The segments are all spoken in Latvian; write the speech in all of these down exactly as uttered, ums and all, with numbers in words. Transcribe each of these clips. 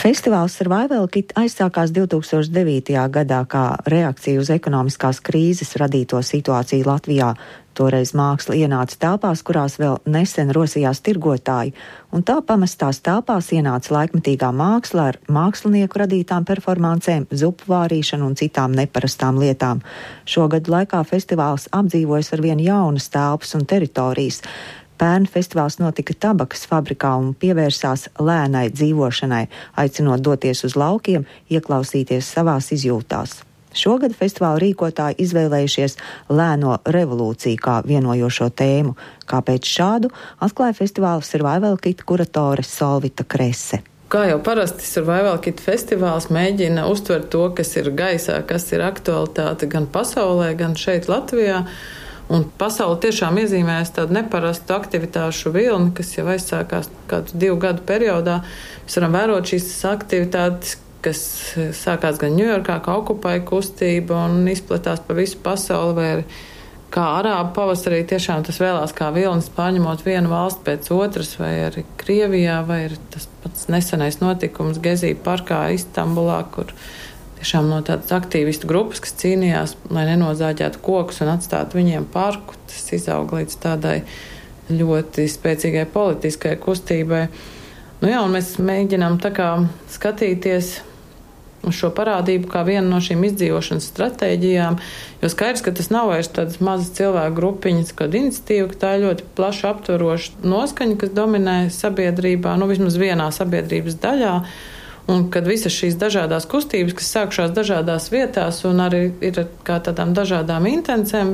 Festivāls Survival Kit aizsākās divi tūkstoši devītajā gadā kā reakcija uz ekonomiskās krīzes radīto situāciju Latvijā. Toreiz māksla ienāca telpās, kurās vēl nesen rosījās tirgotāji, un tā pamestās telpās ienāca laikmetīgā māksla ar mākslinieku radītām performancēm, zupu vārīšanu un citām neparastām lietām. Šogad laikā festivāls apdzīvojas ar vien jaunas telpas un teritorijas. Pērn festivāls notika tabakas fabrikā un pievērsās lēnai dzīvošanai, aicinot doties uz laukiem, ieklausīties savās izjūtās. Šogad festivāla rīkotāji izvēlējušies lēno revolūciju kā vienojošo tēmu. Kāpēc šādu atklāja festivāla Survival Kit kuratore Solvita Krese. Kā jau parasti Survival Kit festivāls mēģina uztvert to, kas ir gaisā, kas ir aktualitāte gan pasaulē, gan šeit Latvijā. Un pasauli tiešām iezīmējas tādu neparastu aktivitāšu vilni, kas jau aizsākās kādu divu gadu periodā. Mēs varam vērot šīs aktivitātes, kas sākās gan Ņujorkā, kā Occupy kustība un izplatās pa visu pasauli, vai arī kā arābu pavasarī tiešām tas vēlās kā vilnis pārņemot vienu valstu pēc otras, vai arī Krievijā, vai arī tas pats nesenais notikums Gezī parkā Istambulā, kur tiešām no tādas aktīvistu grupas, kas cīnījās, lai nenozāģētu kokus un atstātu viņiem parku. Tas izauga līdz tādai ļoti spēcīgai politiskai kustībai. Nu jā, un mēs mēģinām tā kā skatīties uz šo parādību kā vienu no šīm izdzīvošanas stratēģijām, jo skaidrs, ka tas nav vairs tādas mazas cilvēku grupiņas, kāda iniciatīva, ka tā ir ļoti plaša aptveroša noskaņa, kas dominē sabiedrībā, nu vismaz vienā sabiedrības daļā. Un kad visas šīs dažādās kustības, kas sākušās dažādās vietās un arī ir kā tādām dažādām intencēm,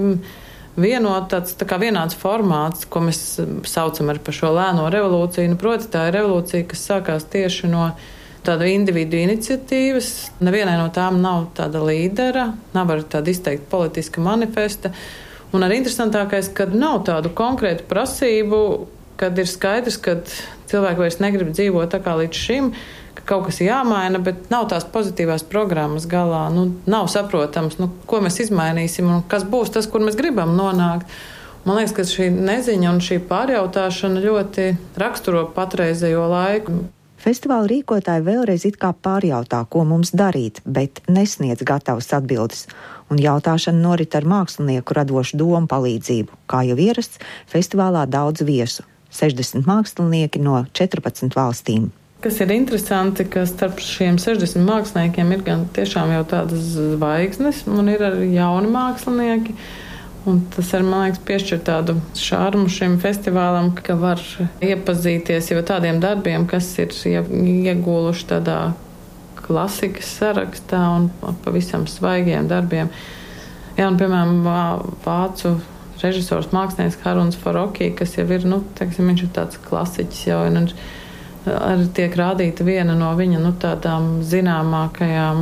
vienot tāds tā kā vienāds formāts, ko mēs saucam arī par šo lēno revolūciju. Nu, proti, tā ir revolūcija, kas sākās tieši no tāda individu iniciatīvas. Nevienai no tām nav tāda līdera, nav arī tāda izteikta politiska manifesta. Un arī interesantākais, kad nav tādu konkrētu prasību, kad ir skaidrs, ka cilvēki vairs negrib dzīvot tā kā līdz šim, ka kaut kas jāmaina, bet nav tās pozitīvās programmas galā. Nu, nav saprotams, nu, ko mēs izmainīsim un kas būs tas, kur mēs gribam nonākt. Man liekas, ka šī neziņa un šī pārjautāšana ļoti raksturo patreizējo laiku. Festivāla rīkotāji vēlreiz it kā pārjautā, ko mums darīt, bet nesniedz gatavas atbildes. Un jautāšana norit ar mākslinieku radošu domu palīdzību. Kā jau ierasts, festivālā daudz viesu. sešdesmit mākslinieki no četrpadsmit valstīm. Kas ir interesanti, ka starp šiem sešdesmit māksliniekiem ir gan tiešām jau tādas zvaigznes, un ir arī jauni mākslinieki. Un tas arī, man liekas, piešķir tādu šarmu šim festivālam, ka var iepazīties jau tādiem darbiem, kas ir iegūluši tādā klasikas sarakstā un pavisam svaigiem darbiem. Jā, un, piemēram, vācu režisors mākslinieks Haruns Farokī, kas jau ir, nu, teiksim, viņš ir tāds klasiķis jau, un arī tiek rādīta viena no viņa nu, tādām zināmākajām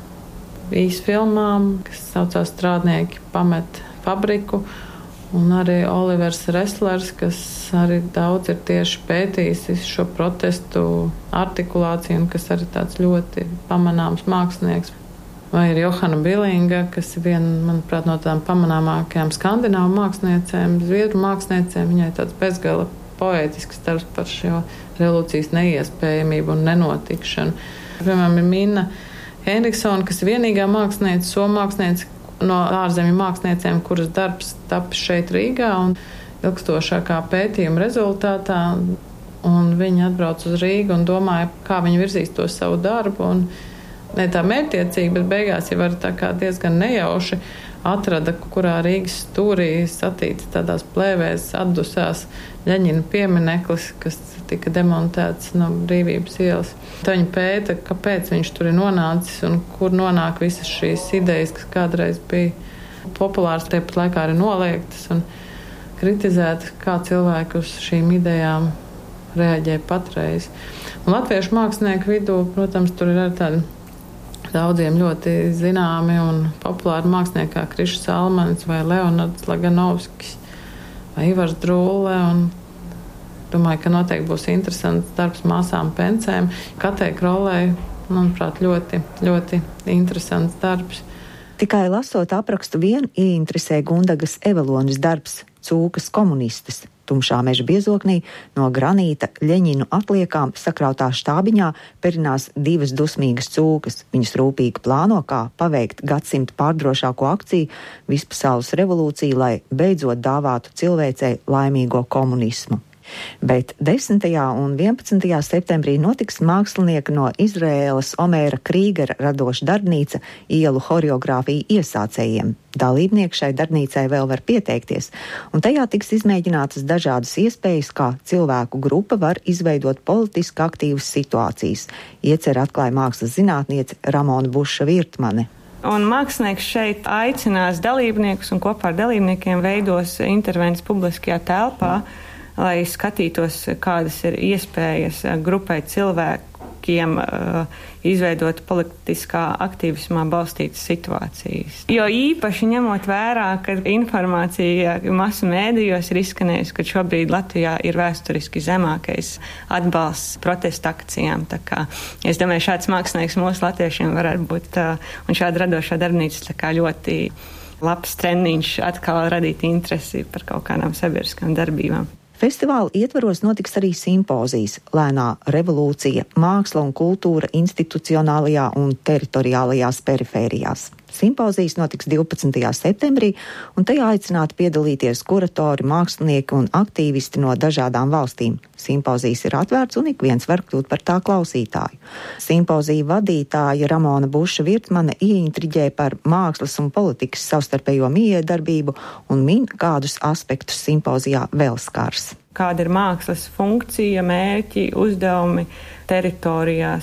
īsfilmām, kas saucās Strādnieki pamet fabriku, un arī Olivers Reslers, kas arī daudz ir tieši pētījis šo protestu artikulāciju, un kas arī tāds ļoti pamanāms mākslinieks. Vai ir Johana Bilinga, kas ir viena, manuprāt, no tādām pamanāmākajām skandināvu māksliniecēm, zviedru māksliniecēm, viņai tāds bezgala poētisks darbs par šo revolūcijas neiespējamību un nenotikšanu. Piemēram, ir Minna Henriksona, kas ir vienīgā mākslinieca, somu mākslinieca no ārzemju māksliniecēm, kuras darbs tapis šeit Rīgā un ilgstošākā pētījuma rezultātā. Un viņa atbrauc uz Rīgu un domāja, kā viņa virzīs to savu darbu. Un ne tā mērķtiecīgi, bet beigās jau var tā kā diezgan nejauši atrada, kurā Rīgas stūrī satīts tādās plēvēs atdusās Ļeņina piemineklis, kas tika demontēts no Brīvības ielas. Tā viņa pēta, kāpēc viņš tur ir nonācis un kur nonāk visas šīs idejas, kas kādreiz bija populāras, tepat laikā arī noliegtas un kritizētas, kā cilvēki uz šīm idejām reaģē patreiz. Un latviešu mākslinieku vidū, protams, tur ir arī tādi daudziem ļoti zināmi un populāri mākslinieki kā Krišs Salmanis vai Leonards Laganovskis vai Ivars Drūle. Un domāju, ka noteikti būs interesants darbs māsām Pencēm. Katei Krolei, manuprāt, ļoti, ļoti interesants darbs. Tikai lasot aprakstu vien ieinteresē Gundagas Evelonis darbs Cūkas komunistes. tumšā meža biezoknī no granīta Ļeņinu atliekām sakrautā štābiņā perinās divas dusmīgas cūkas. Viņas rūpīgi plāno, kā paveikt gadsimta pārdrošāko akciju vispasaules revolūciju, lai beidzot dāvātu cilvēcei laimīgo komunismu. Bet desmitajā un vienpadsmitajā septembrī notiks mākslinieka no Izraēlas Omēra Krīgera radoša darbnīca ielu horeogrāfija iesācējiem. Dalībnieki šai darbnīcai vēl var pieteikties, un tajā tiks izmēģinātas dažādas iespējas, kā cilvēku grupa var izveidot politiski aktīvas situācijas. Iecer atklāja mākslas zinātniece Ramona Buša Virtmane. Un mākslinieks šeit aicinās dalībniekus un kopā ar dalībniekiem veidos intervences publiskajā telpā, lai skatītos, kādas ir iespējas grupai cilvēkiem uh, izveidot politiskā aktīvismā balstītas situācijas. Jo īpaši ņemot vērā, ka informācija masu mēdījos ir izskanējusi, ka šobrīd Latvijā ir vēsturiski zemākais atbalsts protesta akcijām. Tā kā es domāju, šāds mākslinieks mūsu latviešiem varētu būt uh, un šāda radošā darbnīca tā kā ļoti labs treniņš atkal radīt interesi par kaut kādām sabiedriskām darbībām. Festivāla ietvaros notiks arī simpozijas Lēnā revolūcija, māksla un kultūra institucionālajā un teritoriālajās perifērijās. Simpozijas notiks divpadsmitajā septembrī, un tajā aicināti piedalīties kuratori, mākslinieki un aktīvisti no dažādām valstīm. Simpozijas ir atvērts un ik viens var kļūt par tā klausītāju. Simpozija vadītāja Ramona Buša Virtmane ieintriģē par mākslas un politikas savstarpējo mijiedarbību un min, kādus aspektus simpozijā vēl skars. Kāda ir mākslas funkcija, mērķi, uzdevumi teritorijās,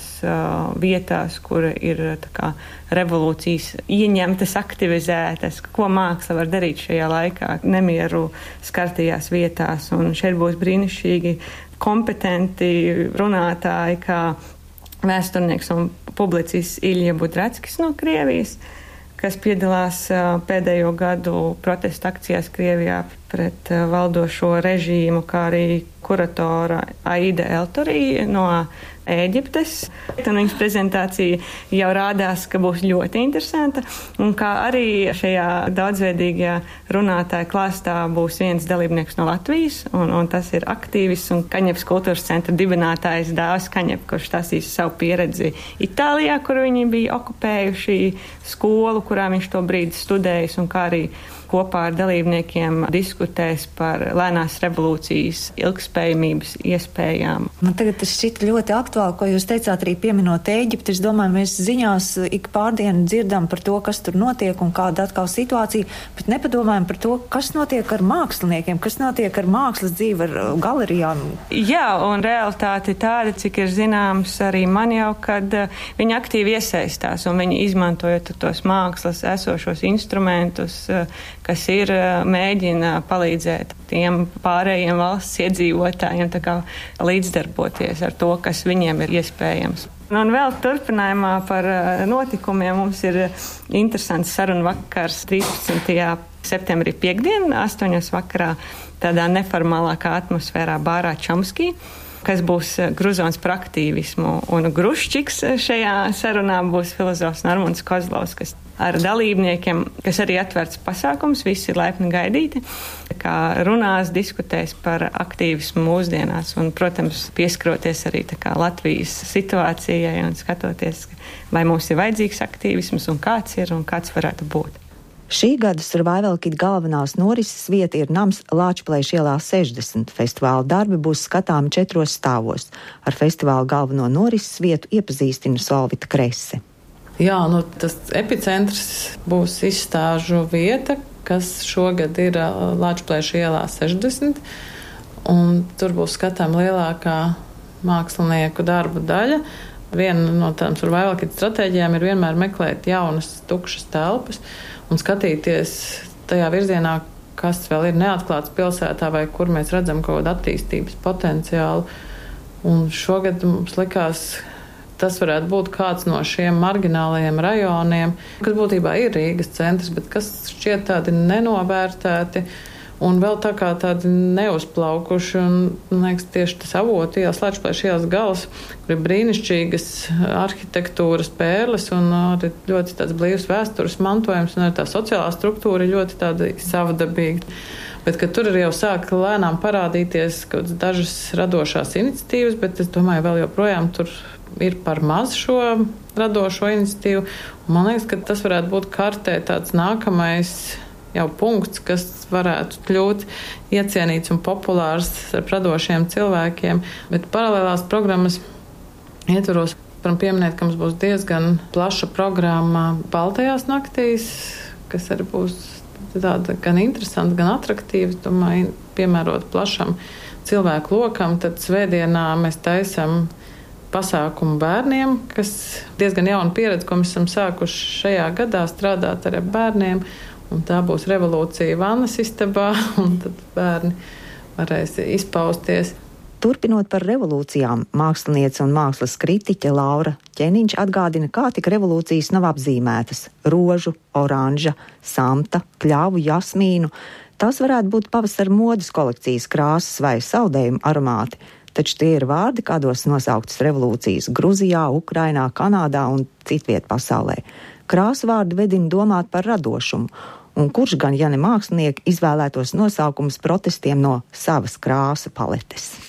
vietās, kur ir tā kā revolūcijas ieņemtas, aktivizētas, ko māksla var darīt šajā laikā, nemieru skartajās vietās. Un šeit būs brīnišķīgi kompetenti runātāji, kā vēsturnieks un publicists Ilja Budrackis no Krievijas, kas piedalās pēdējo gadu protesta akcijās Krievijā pret valdošo režīmu, kā arī kuratora Aida Eltorī no Ēģiptes. Un viņas prezentācija jau rādās, ka būs ļoti interesanta, un kā arī šajā daudzveidīgajā runātāja klāstā būs viens dalībnieks no Latvijas, un, un tas ir aktīvists un Kaņepes kultūras centra dibinātājs Dāvis Kaņep, kurš stāstīs savu pieredzi Itālijā, kur viņi bija okupējuši skolu, kurā viņš to brīdi studējis, un kā arī kopā ar dalībniekiem diskutēs par lēnās revolūcijas ilgspējamības iespējām. Man tagad tas šķita ļoti aktuāli, ko jūs teicāt arī pieminot Ēģipti. Es domāju, mēs ziņās ik pārdienu dzirdam par to, kas tur notiek un kāda atkal situācija, bet nepadomājam par to, kas notiek ar māksliniekiem, kas notiek ar mākslas dzīvi, ar galerijām. Jā, un realitāte tāda, cik ir zināms arī man jau, kad viņi aktīvi iesaistās un viņi izmantojot tos mākslas esošos instrumentus, kas ir mēģina palīdzēt tiem pārējiem valsts iedzīvotājiem tā kā līdzdarboties ar to, kas viņiem ir iespējams. Un vēl turpinājumā par notikumiem mums ir interesants sarunu vakars trīspadsmitajā septembrī piekdien, astoņos vakarā, tādā neformālākā atmosfērā bārā Čomskī, kas būs gruzons par aktīvismu. Un gruščiks šajā sarunā būs filozofs Normunds Kozlovs, kas ar dalībniekiem, kas arī atvērts pasākums, visi ir laipni gaidīti, kā runās, diskutēs par aktīvismu mūsdienās un, protams, pieskaroties arī tā kā Latvijas situācijai un skatoties, vai mums ir vajadzīgs aktīvisms un kāds ir un kāds varētu būt. Šī gada Survival Kit galvenās norises vieta ir nams Lāčplēša ielā sešdesmit. Festivāla darbi būs skatāmi četros stāvos. Ar festivāla galveno norises vietu iepazīstina Solvita Krese. Jā, nu tas epicentrs būs izstāžu vieta, kas šogad ir Lāčplēša ielā sešdesmit, un tur būs skatām lielākā mākslinieku darbu daļa. Viena no tām Survival Kit stratēģijām ir vienmēr meklēt jaunas, tukšas telpas un skatīties tajā virzienā, kas vēl ir neatklāts pilsētā vai kur mēs redzam kaut kādu attīstības potenciālu. Un šogad mums likās, tas varētu būt kāds no šiem marginālajiem rajoniem, kas būtībā ir Rīgas centrs, bet kas šķiet tādi nenovērtēti un vēl tā kā tādi neuzplaukuši. Un, man liekas, tieši tas Avotu ielas, Lāčplēša ielas gals, kur ir brīnišķīgas arhitektūras pērles un arī ļoti tāds blīvs vēstures mantojums, un arī tā sociālā struktūra ir ļoti tāda savdabīga. bet ka tur ir jau sāk lēnām parādīties kaut dažas radošās iniciatīvas, bet es domāju, vēl joprojām tur ir par maz šo radošo iniciatīvu. Un man liekas, ka tas varētu būt kartē tāds nākamais jau punkts, kas varētu kļūt iecienīts un populārs ar radošiem cilvēkiem, bet paralēlās programmas ietvaros varam pieminēt, ka mums būs diezgan plaša programma Baltajās naktīs, kas arī būs tāda gan interesanta, gan atraktīva, domāju, piemērot plašam cilvēku lokam. Tad svētdienā mēs taisam pasākumu bērniem, kas diezgan jauna pieredze, ko mēs esam sākuši šajā gadā strādāt ar bērniem. Un tā būs revolūcija vannas istabā, un tad bērni varēs izpausties. Turpinot par revolūcijām, māksliniece un mākslas kritiķe Laura Ķeniņš atgādina, kā tik revolūcijas nav apzīmētas – rožu, oranža, samta, kļavu, jasmīnu. Tās varētu būt pavasara modes kolekcijas krāsas vai saldējumu aromāti, taču tie ir vārdi, kādos nosauktas revolūcijas Gruzijā, Ukrainā, Kanādā un citviet pasaulē. Krāsu vārdi vedina domāt par radošumu, un kurš gan, ja ne mākslinieki, izvēlētos nosaukumus protestiem no savas krāsu paletes.